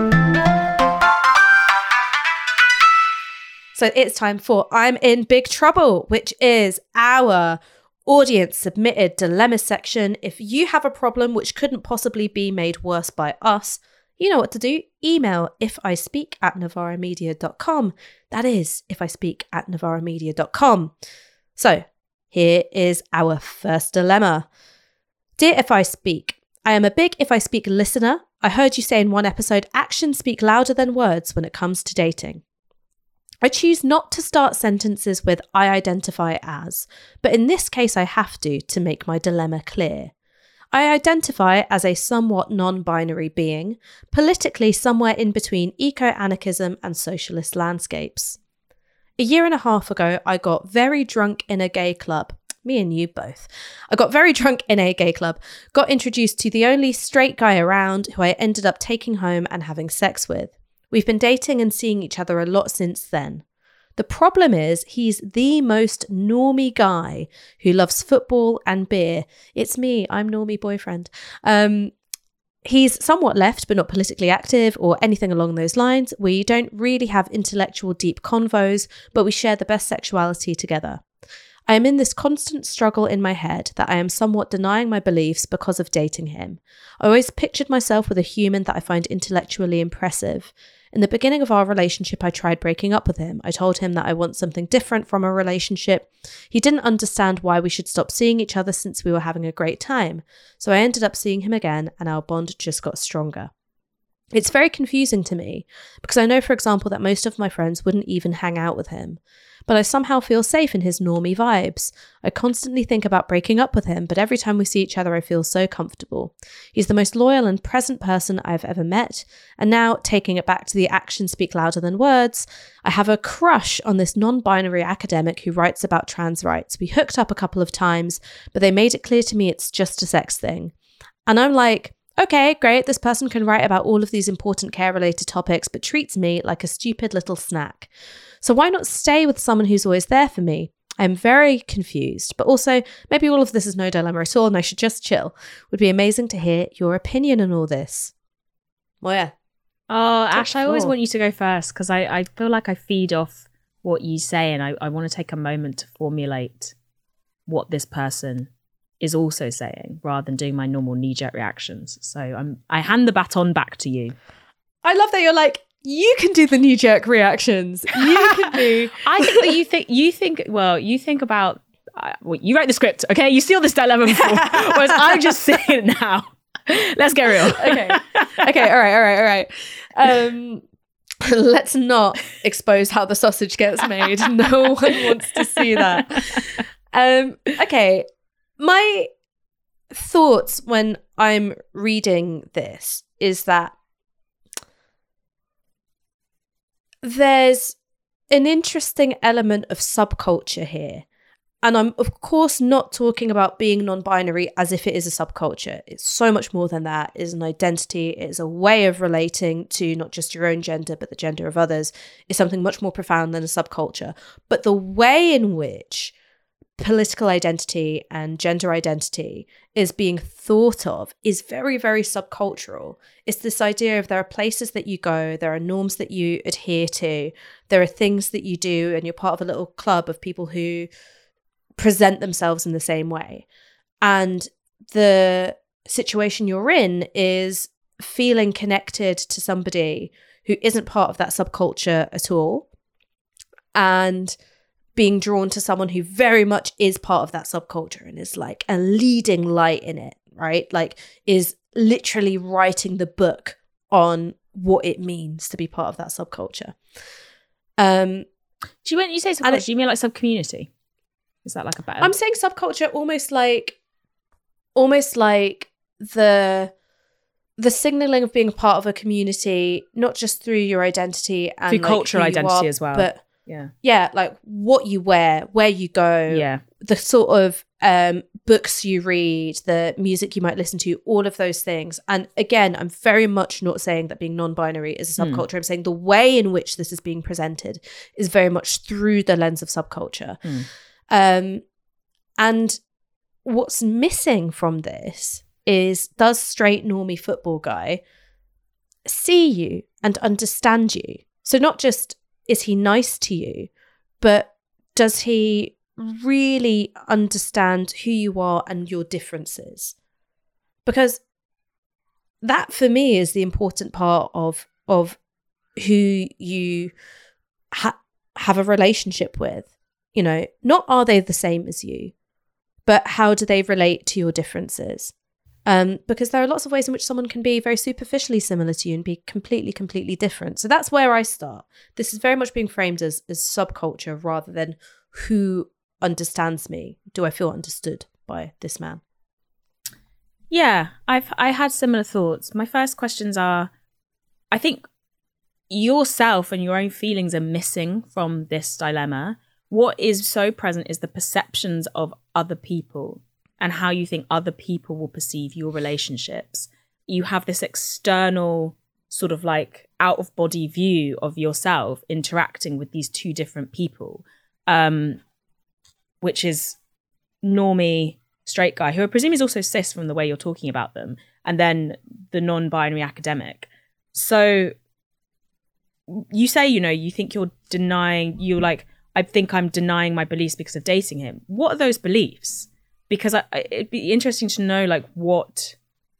So it's time for I'm in Big Trouble, which is our audience submitted dilemma section. If you have a problem which couldn't possibly be made worse by us, you know what to do. Email if I speak at novara media dot com. That is if I speak at novara media dot com. So here is our first dilemma. Dear If I Speak, I am a big If I Speak listener. I heard you say in one episode, actions speak louder than words when it comes to dating. I choose not to start sentences with I identify as, but in this case I have to, to make my dilemma clear. I identify as a somewhat non-binary being, politically somewhere in between eco-anarchism and socialist landscapes. A year and a half ago, I got very drunk in a gay club. Me and you both. I got very drunk in a gay club, got introduced to the only straight guy around, who I ended up taking home and having sex with. We've been dating and seeing each other a lot since then. The problem is he's the most normie guy who loves football and beer. It's me, I'm normie boyfriend. Um, he's somewhat left but not politically active or anything along those lines. We don't really have intellectual deep convos, but we share the best sexuality together. I am in this constant struggle in my head that I am somewhat denying my beliefs because of dating him. I always pictured myself with a human that I find intellectually impressive. In the beginning of our relationship, I tried breaking up with him. I told him that I want something different from a relationship. He didn't understand why we should stop seeing each other since we were having a great time. So I ended up seeing him again and our bond just got stronger. It's very confusing to me because I know, for example, that most of my friends wouldn't even hang out with him. But I somehow feel safe in his normie vibes. I constantly think about breaking up with him, but every time we see each other, I feel so comfortable. He's the most loyal and present person I've ever met. And now, taking it back to the actions speak louder than words, I have a crush on this non-binary academic who writes about trans rights. We hooked up a couple of times, but they made it clear to me it's just a sex thing. And I'm like, okay, great, this person can write about all of these important care-related topics, but treats me like a stupid little snack. So why not stay with someone who's always there for me? I'm very confused, but also maybe all of this is no dilemma at all and I should just chill. Would be amazing to hear your opinion on all this. Moya. Oh, Ash, I always want you to go first because I, I feel like I feed off what you say, and I, I want to take a moment to formulate what this person is also saying rather than doing my normal knee-jerk reactions. So I'm I hand the baton back to you. I love that you're like, you can do the knee-jerk reactions. You can do. I think that you think you think well. You think about. Uh, well, you write the script, okay? You steal this dilemma before, whereas I'm just saying it now. Let's get real. Okay. Okay. All right. All right. All right. Um, let's not expose how the sausage gets made. No one wants to see that. Um, okay. My thoughts when I'm reading this is that there's an interesting element of subculture here. And I'm, of course, not talking about being non-binary as if it is a subculture. It's so much more than that. It is an identity. It is a way of relating to not just your own gender, but the gender of others. It's something much more profound than a subculture. But the way in which political identity and gender identity is being thought of is very, very subcultural. It's this idea of there are places that you go, there are norms that you adhere to, there are things that you do, and you're part of a little club of people who present themselves in the same way. And the situation you're in is feeling connected to somebody who isn't part of that subculture at all, and being drawn to someone who very much is part of that subculture and is like a leading light in it, right? Like is literally writing the book on what it means to be part of that subculture. Um, do you when you say subculture, it, do you mean like sub-community? Is that like a better? I'm saying subculture almost like, almost like the the signaling of being a part of a community, not just through your identity and through like cultural identity are, as well. But yeah, yeah, like what you wear, where you go, yeah, the sort of um, books you read, the music you might listen to, all of those things. And again, I'm very much not saying that being non-binary is a subculture. Mm. I'm saying the way in which this is being presented is very much through the lens of subculture. Mm. Um, and what's missing from this is, does straight normie football guy see you and understand you? So not just is he nice to you, but does he really understand who you are and your differences? Because that for me is the important part of, of who you ha- have a relationship with. You know, not are they the same as you, but how do they relate to your differences? Um, because there are lots of ways in which someone can be very superficially similar to you and be completely, completely different. So that's where I start. This is very much being framed as, as subculture rather than who understands me. Do I feel understood by this man? Yeah, I've I had similar thoughts. My first questions are, I think yourself and your own feelings are missing from this dilemma. What is so present is the perceptions of other people and how you think other people will perceive your relationships. You have this external sort of like out of body view of yourself interacting with these two different people, um, which is normie straight guy, who I presume is also cis from the way you're talking about them, and then the non-binary academic. So you say, you know, you think you're denying, you're like, I think I'm denying my beliefs because of dating him. What are those beliefs? Because I, it'd be interesting to know, like, what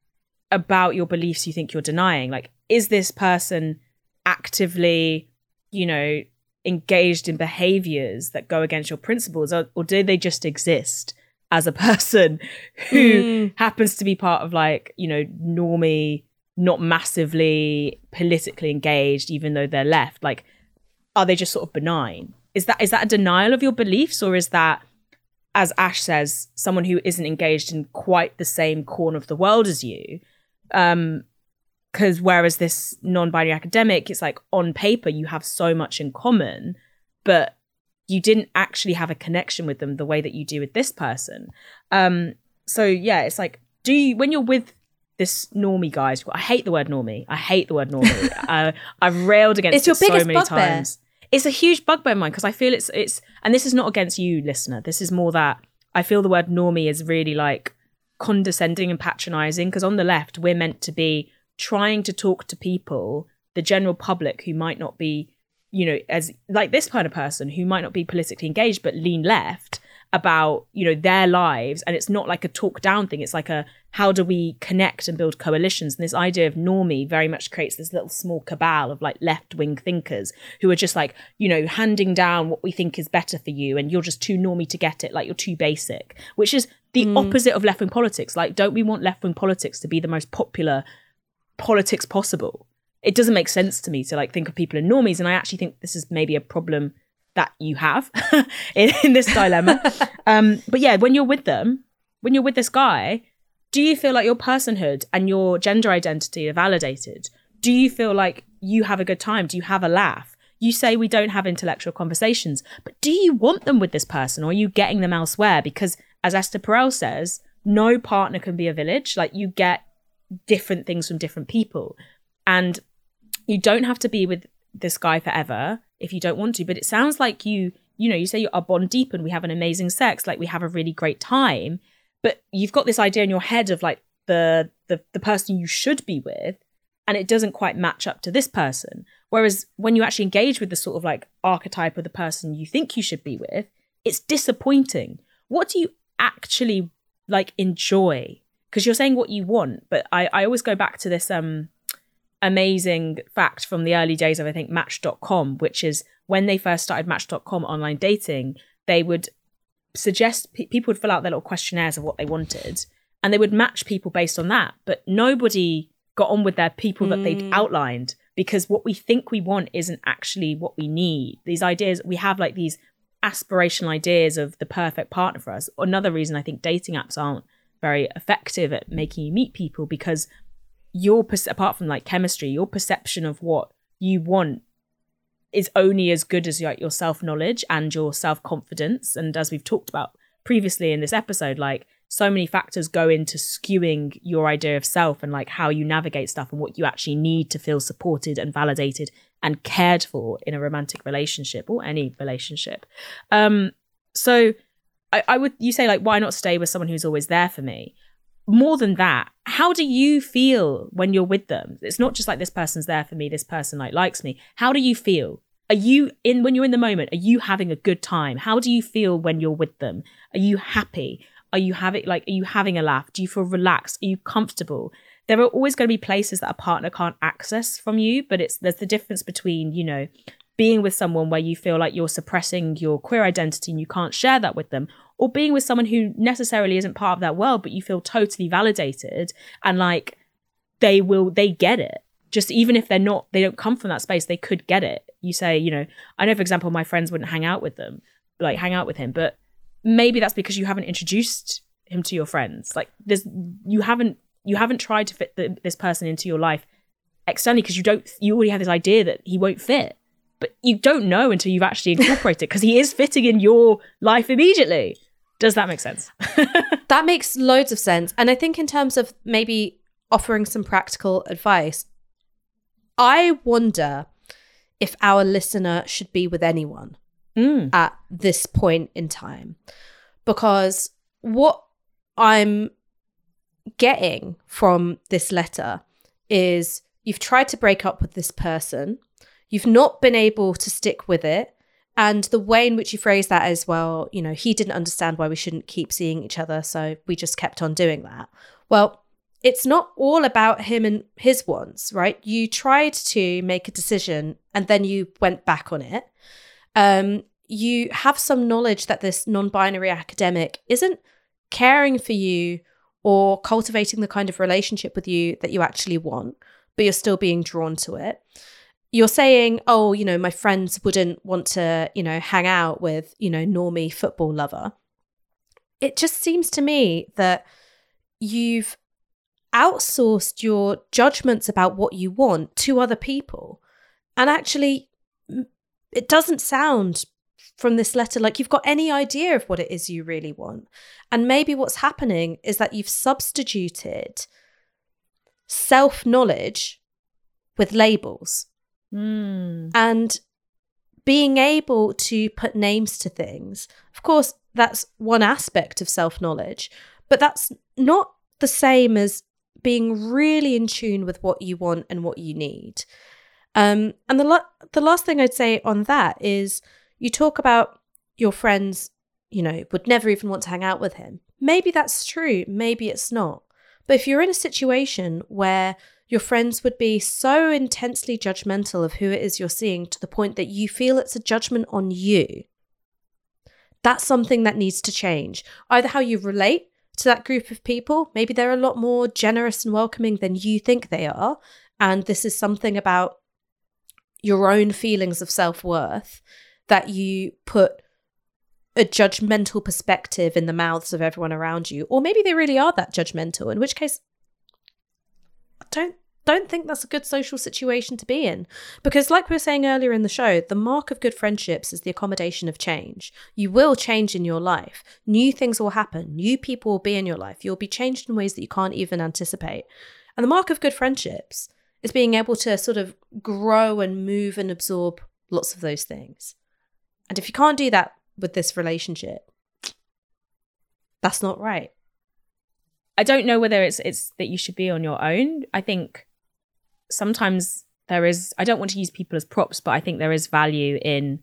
about your beliefs you think you're denying. Like, is this person actively, you know, engaged in behaviors that go against your principles, or, or do they just exist as a person who mm. happens to be part of, like, you know, normie, not massively politically engaged, even though they're left? Like, are they just sort of benign? Is that is that a denial of your beliefs, or is that, as Ash says, someone who isn't engaged in quite the same corner of the world as you? Um, because whereas this non-binary academic, it's like on paper you have so much in common, but you didn't actually have a connection with them the way that you do with this person. Um, so yeah, it's like, do you, when you're with this normie guys, I hate the word normie. I hate the word normie. uh, I've railed against it's your it so biggest many bugbear. times. It's a huge bugbear of mine because I feel it's, it's, and this is not against you, listener. This is more that I feel the word normie is really like condescending and patronizing, because on the left, we're meant to be trying to talk to people, the general public, who might not be, you know, as like this kind of person who might not be politically engaged, but lean left about, you know, their lives. And it's not like a talk down thing. It's like a, how do we connect and build coalitions? And this idea of normie very much creates this little small cabal of like left-wing thinkers who are just like, you know, handing down what we think is better for you. And you're just too normie to get it. Like, you're too basic, which is the mm. opposite of left-wing politics. Like, don't we want left-wing politics to be the most popular politics possible? It doesn't make sense to me to like think of people as normies. And I actually think this is maybe a problem that you have in, in this dilemma. um, but yeah, when you're with them, when you're with this guy, do you feel like your personhood and your gender identity are validated? Do you feel like you have a good time? Do you have a laugh? you say we don't have intellectual conversations, but do you want them with this person, or are you getting them elsewhere? Because as Esther Perel says, no partner can be a village. Like, you get different things from different people, and you don't have to be with this guy forever if you don't want to. But it sounds like you, you know, you say our bond deepened, we have an amazing sex, like we have a really great time, but you've got this idea in your head of like the the the person you should be with, and it doesn't quite match up to this person. Whereas when you actually engage with the sort of like archetype of the person you think you should be with, it's disappointing. What do you actually like enjoy? Because you're saying what you want, but I, I always go back to this um amazing fact from the early days of, I think, Match dot com, which is when they first started Match dot com online dating, they would suggest pe- people would fill out their little questionnaires of what they wanted, and they would match people based on that. But nobody got on with their people that mm. they'd outlined, because what we think we want isn't actually what we need. These ideas, we have like these aspirational ideas of the perfect partner for us. Another reason I think dating apps aren't very effective at making you meet people, because your, apart from like chemistry, your perception of what you want is only as good as like your self-knowledge and your self-confidence. And as we've talked about previously in this episode, like so many factors go into skewing your idea of self and like how you navigate stuff and what you actually need to feel supported and validated and cared for in a romantic relationship or any relationship. Um, so I, I would, you say like, why not stay with someone who's always there for me? More than that, how do you feel when you're with them? It's not just like this person's there for me, this person like likes me. How do you feel? Are you in, when you're in the moment, are you having a good time? How do you feel when you're with them? Are you happy? Are you having like, are you having a laugh? Do you feel relaxed? Are you comfortable? There are always going to be places that a partner can't access from you, but it's, there's the difference between, you know, being with someone where you feel like you're suppressing your queer identity and you can't share that with them, or being with someone who necessarily isn't part of that world, but you feel totally validated and like they will, they get it. Just even if they're not, they don't come from that space, they could get it. You say, you know, I know, for example, my friends wouldn't hang out with them, like hang out with him, but maybe that's because you haven't introduced him to your friends. Like there's, you haven't, you haven't tried to fit the, this person into your life externally, because you don't, you already have this idea that he won't fit, but you don't know until you've actually incorporated it, because he is fitting in your life immediately. Does that make sense? That makes loads of sense. And I think in terms of maybe offering some practical advice, I wonder if our listener should be with anyone mm. at this point in time. Because what I'm getting from this letter is you've tried to break up with this person. You've not been able to stick with it. And the way in which you phrase that is, well, you know, he didn't understand why we shouldn't keep seeing each other, so we just kept on doing that. Well, it's not all about him and his wants, right? You tried to make a decision and then you went back on it. Um, you have some knowledge that this non-binary academic isn't caring for you or cultivating the kind of relationship with you that you actually want, but you're still being drawn to it. You're saying, oh, you know, my friends wouldn't want to, you know, hang out with, you know, normie football lover. It just seems to me that you've outsourced your judgments about what you want to other people. And actually, it doesn't sound from this letter like you've got any idea of what it is you really want. And maybe what's happening is that you've substituted self-knowledge with labels. Mm. And being able to put names to things, of course, that's one aspect of self-knowledge, but that's not the same as being really in tune with what you want and what you need. Um, and the lo- the last thing I'd say on that is you talk about your friends, you know, would never even want to hang out with him. Maybe that's true, maybe it's not. But if you're in a situation where your friends would be so intensely judgmental of who it is you're seeing to the point that you feel it's a judgment on you, that's something that needs to change. Either how you relate to that group of people, maybe they're a lot more generous and welcoming than you think they are, and this is something about your own feelings of self-worth that you put a judgmental perspective in the mouths of everyone around you. Or maybe they really are that judgmental, in which case I don't don't think that's a good social situation to be in. Because like we were saying earlier in the show, the mark of good friendships is the accommodation of change. You will change in your life. New things will happen. New people will be in your life. You'll be changed in ways that you can't even anticipate. And the mark of good friendships is being able to sort of grow and move and absorb lots of those things. And if you can't do that with this relationship, that's not right. I don't know whether it's it's that you should be on your own. I think sometimes there is, I don't want to use people as props, but I think there is value in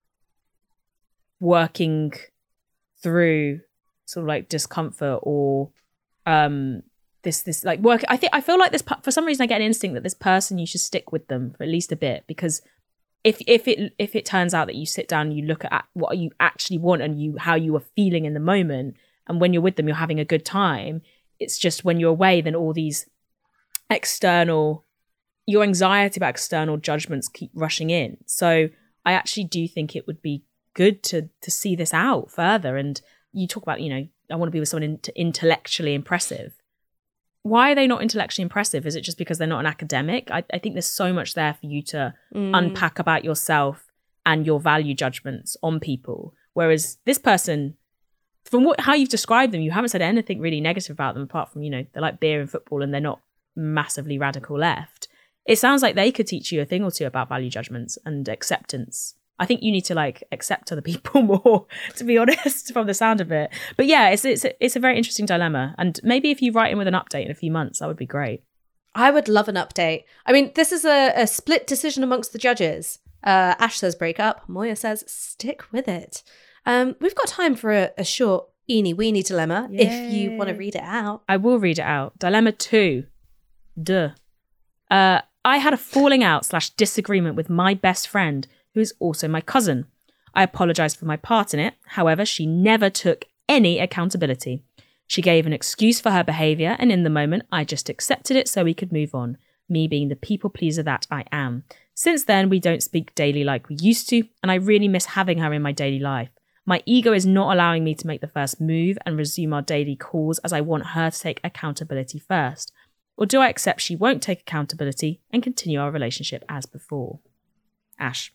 working through sort of like discomfort or um, this, this like work. I think, I feel like this, for some reason I get an instinct that this person, you should stick with them for at least a bit, because if, if it, if it turns out that you sit down and you look at what you actually want and you, how you are feeling in the moment, and when you're with them, you're having a good time. It's just when you're away, then all these external, your anxiety about external judgments keep rushing in. So I actually do think it would be good to to see this out further. And you talk about, you know, I want to be with someone in- intellectually impressive. Why are they not intellectually impressive? Is it just because they're not an academic? I, I think there's so much there for you to mm. unpack about yourself and your value judgments on people. Whereas this person, from what how you've described them, you haven't said anything really negative about them apart from, you know, they like beer and football and they're not massively radical left. It sounds like they could teach you a thing or two about value judgments and acceptance. I think you need to like accept other people more, to be honest, from the sound of it. But yeah, it's it's a, it's a very interesting dilemma. And maybe if you write in with an update in a few months, that would be great. I would love an update. I mean, this is a, a split decision amongst the judges. Uh, Ash says break up. Moya says stick with it. Um, we've got time for a, a short eeny weeny dilemma. Yay. If you want to read it out. I will read it out. Dilemma two. Duh. Uh, I had a falling out slash disagreement with my best friend, who is also my cousin. I apologized for my part in it. However, she never took any accountability. She gave an excuse for her behavior, and in the moment, I just accepted it so we could move on, me being the people pleaser that I am. Since then, we don't speak daily like we used to, and I really miss having her in my daily life. My ego is not allowing me to make the first move and resume our daily calls, as I want her to take accountability first. Or do I accept she won't take accountability and continue our relationship as before? Ash.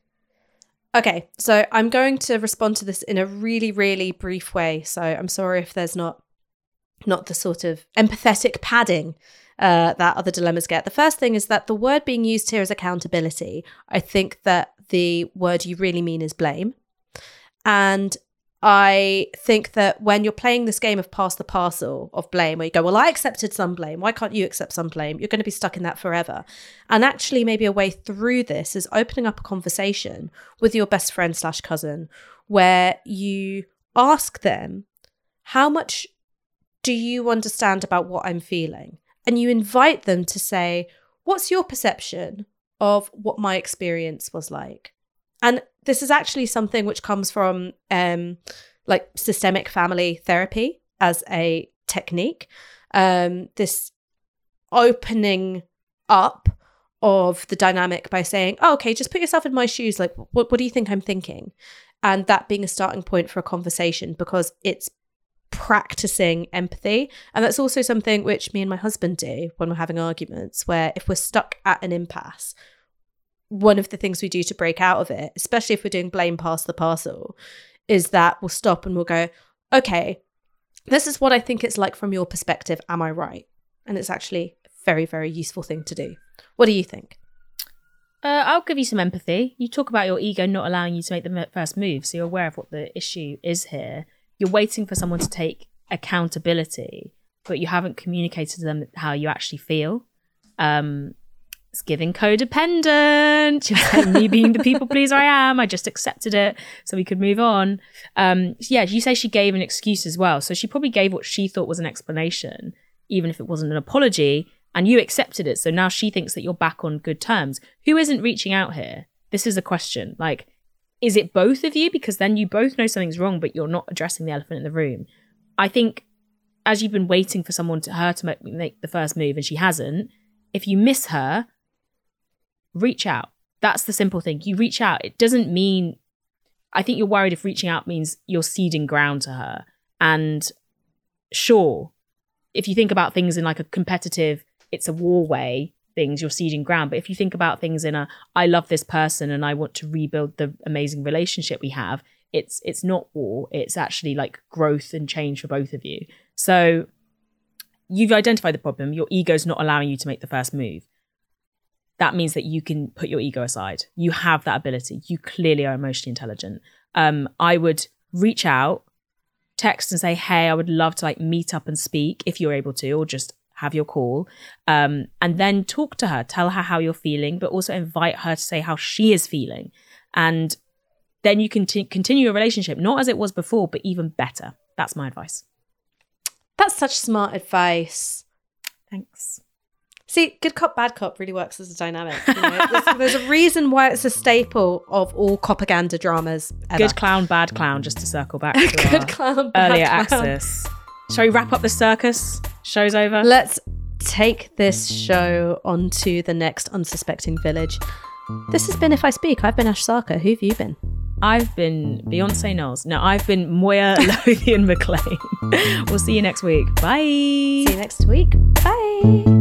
Okay, so I'm going to respond to this in a really, really brief way. So I'm sorry if there's not not the sort of empathetic padding uh, that other dilemmas get. The first thing is that the word being used here is accountability. I think that the word you really mean is blame. And I think that when you're playing this game of pass the parcel of blame, where you go, well, I accepted some blame, why can't you accept some blame? You're going to be stuck in that forever. And actually maybe a way through this is opening up a conversation with your best friend slash cousin where you ask them, how much do you understand about what I'm feeling? And you invite them to say, what's your perception of what my experience was like? And this is actually something which comes from um, like systemic family therapy as a technique. Um, this opening up of the dynamic by saying, oh, okay, just put yourself in my shoes. Like, what, what do you think I'm thinking? And that being a starting point for a conversation, because it's practicing empathy. And that's also something which me and my husband do when we're having arguments, where if we're stuck at an impasse, one of the things we do to break out of it, especially if we're doing blame pass the parcel, is that we'll stop and we'll go, okay, this is what I think it's like from your perspective. Am I right? And it's actually a very, very useful thing to do. What do you think? Uh, I'll give you some empathy. You talk about your ego not allowing you to make the first move, so you're aware of what the issue is here. You're waiting for someone to take accountability, but you haven't communicated to them how you actually feel. Um, It's giving codependent. You're saying me being the people pleaser I am. I just accepted it so we could move on. Um, yeah, you say she gave an excuse as well. So she probably gave what she thought was an explanation, even if it wasn't an apology, and you accepted it. So now she thinks that you're back on good terms. Who isn't reaching out here? This is a question. Like, is it both of you? Because then you both know something's wrong, but you're not addressing the elephant in the room. I think as you've been waiting for someone to her to make, make the first move and she hasn't, if you miss her, reach out. That's the simple thing. You reach out. It doesn't mean, I think you're worried if reaching out means you're ceding ground to her. And sure, if you think about things in like a competitive it's a war way things, you're ceding ground. But if you think about things in a, I love this person and I want to rebuild the amazing relationship we have, it's it's not war. It's actually like growth and change for both of you. So you've identified the problem. Your ego's not allowing you to make the first move. That means that you can put your ego aside. You have that ability. You clearly are emotionally intelligent. Um, I would reach out, text and say, hey, I would love to like meet up and speak if you're able to, or just have your call. Um, and then talk to her, tell her how you're feeling, but also invite her to say how she is feeling. And then you can t- continue your relationship, not as it was before, but even better. That's my advice. That's such smart advice. Thanks. See, good cop, bad cop really works as a dynamic. You know? there's, there's a reason why it's a staple of all propaganda dramas ever. Good clown, bad clown, just to circle back to Good our clown, bad earlier clown. access. Shall we wrap up the circus? Show's over. Let's take this show onto the next unsuspecting village. This has been If I Speak. I've been Ash Sarkar. Who have you been? I've been Beyonce Knowles. No, I've been Moya Lothian McLean. We'll see you next week. Bye. See you next week. Bye.